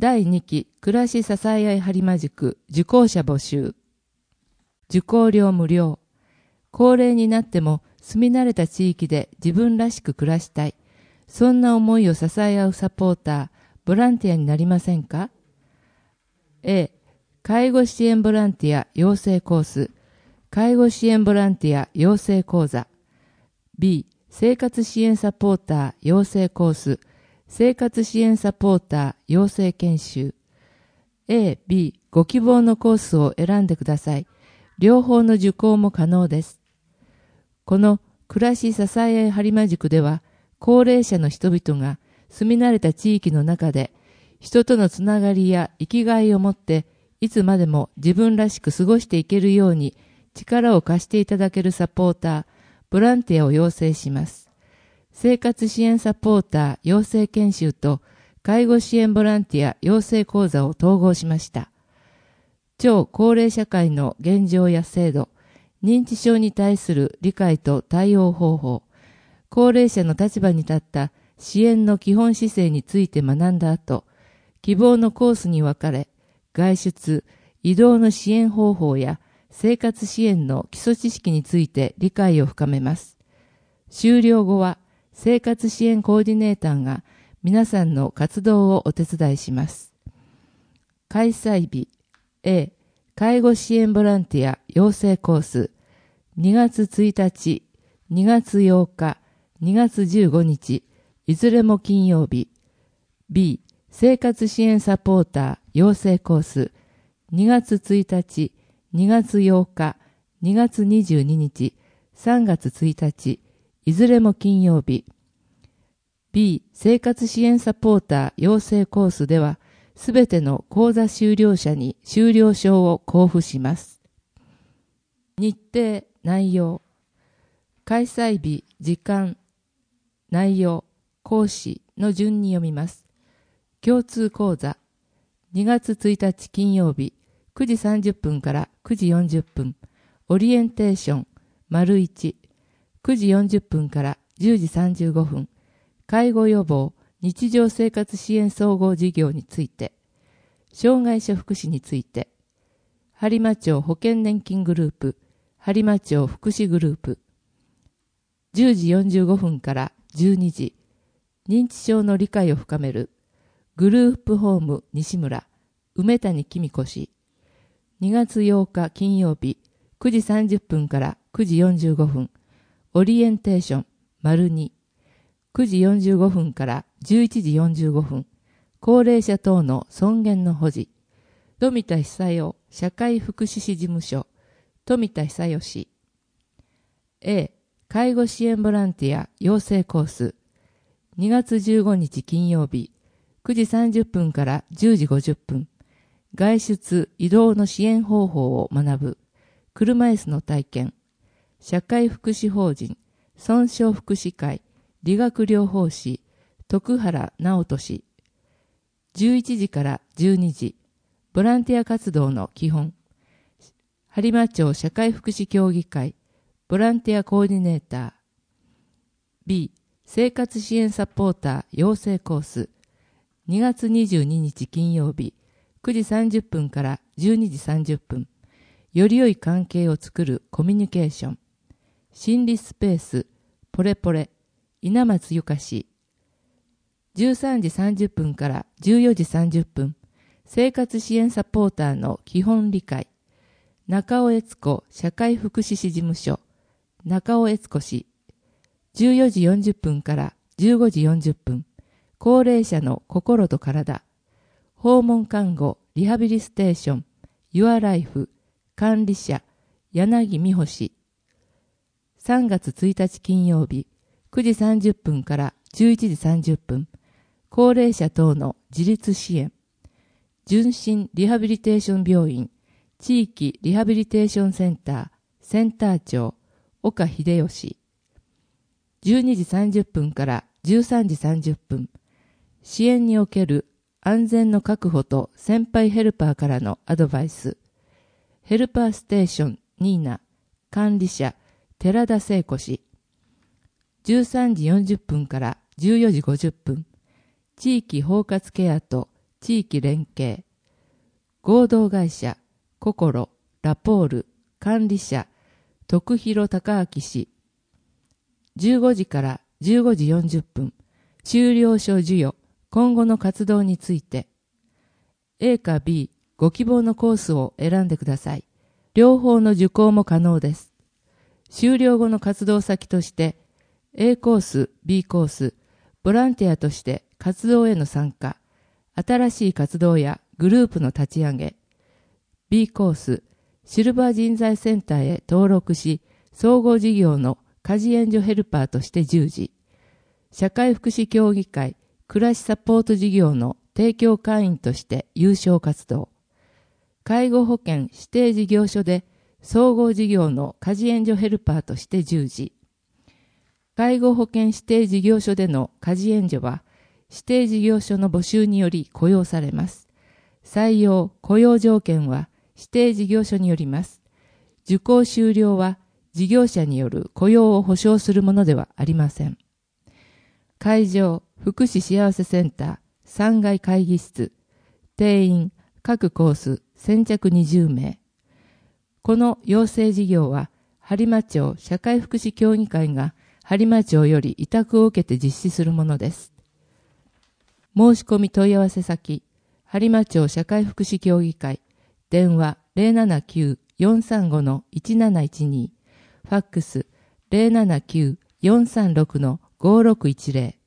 第2期暮らし支え合い播磨塾受講者募集。受講料無料。高齢になっても住み慣れた地域で自分らしく暮らしたい。そんな思いを支え合うサポーター、ボランティアになりませんか？ A、介護支援ボランティア養成コース、介護支援ボランティア養成講座。B、生活支援サポーター養成コース、生活支援サポーター養成研修。A、B、ご希望のコースを選んでください。両方の受講も可能です。この暮らし支え合い播磨塾では、高齢者の人々が住み慣れた地域の中で、人とのつながりや生きがいを持って、いつまでも自分らしく過ごしていけるように力を貸していただけるサポーター、ボランティアを養成します。生活支援サポーター養成研修と介護支援ボランティア養成講座を統合しました。超高齢社会の現状や制度、認知症に対する理解と対応方法、高齢者の立場に立った支援の基本姿勢について学んだ後、希望のコースに分かれ、外出、移動の支援方法や生活支援の基礎知識について理解を深めます。終了後は、生活支援コーディネーターが皆さんの活動をお手伝いします。開催日 A、介護支援ボランティア養成コース2月1日、2月8日、2月15日、いずれも金曜日。B、生活支援サポーター養成コース2月1日、2月8日、2月22日、3月1日、いずれも金曜日。B、生活支援サポーター養成コースでは、すべての講座修了者に修了証を交付します。日程、内容。開催日、時間、内容、講師の順に読みます。共通講座。2月1日金曜日、9時30分から9時40分。オリエンテーション、丸1。9時40分から10時35分。介護予防、日常生活支援総合事業について。障害者福祉について。播磨町保険年金グループ、播磨町福祉グループ。10時45分から12時。認知症の理解を深める。グループホーム西村、梅谷公子氏。2月8日金曜日、9時30分から9時45分。オリエンテーション、丸2。9時45分から11時45分。高齢者等の尊厳の保持。富田久代社会福祉士事務所、富田久代氏。A、介護支援ボランティア養成コース。2月15日金曜日、9時30分から10時50分。外出・移動の支援方法を学ぶ。車椅子の体験。社会福祉法人、損傷福祉会、理学療法士、徳原直人氏。11時から12時。ボランティア活動の基本。播磨町社会福祉協議会、ボランティアコーディネーター。B、生活支援サポーター養成コース。2月22日金曜日、9時30分から12時30分。より良い関係を作るコミュニケーション。心理スペース、ポレポレ、稲松ゆか氏。13時30分から14時30分。生活支援サポーターの基本理解。中尾悦子社会福祉士事務所。中尾悦子氏。14時40分から15時40分。高齢者の心と体。訪問看護リハビリステーション。Your Life。管理者。柳美穂氏。3月1日金曜日。9時30分から11時30分。高齢者等の自立支援。純真リハビリテーション病院、地域リハビリテーションセンター、センター長、岡秀義。12時30分から13時30分。支援における安全の確保と先輩ヘルパーからのアドバイス。ヘルパーステーション、ニーナ、管理者、寺田聖子氏。13時40分から14時50分。地域包括ケアと地域連携、合同会社、心、ラポール、管理者、徳弘隆明氏。15時から15時40分、修了書授与、今後の活動について。A か B、ご希望のコースを選んでください。両方の受講も可能です。修了後の活動先として、A コース、B コース、ボランティアとして活動への参加、新しい活動やグループの立ち上げ、B コース、シルバー人材センターへ登録し、総合事業の家事援助ヘルパーとして従事、社会福祉協議会、暮らしサポート事業の提供会員として有償活動、介護保険指定事業所で総合事業の家事援助ヘルパーとして従事、介護保険指定事業所での家事援助は、指定事業所の募集により雇用されます。採用・雇用条件は指定事業所によります。受講終了は事業者による雇用を保障するものではありません。会場、福祉幸せセンター、3階会議室、定員、各コース、先着20名。この養成事業は、播磨町社会福祉協議会が播磨町より委託を受けて実施するものです。申し込み問い合わせ先、播磨町社会福祉協議会、電話 079-435-1712、ファックス 079-436-5610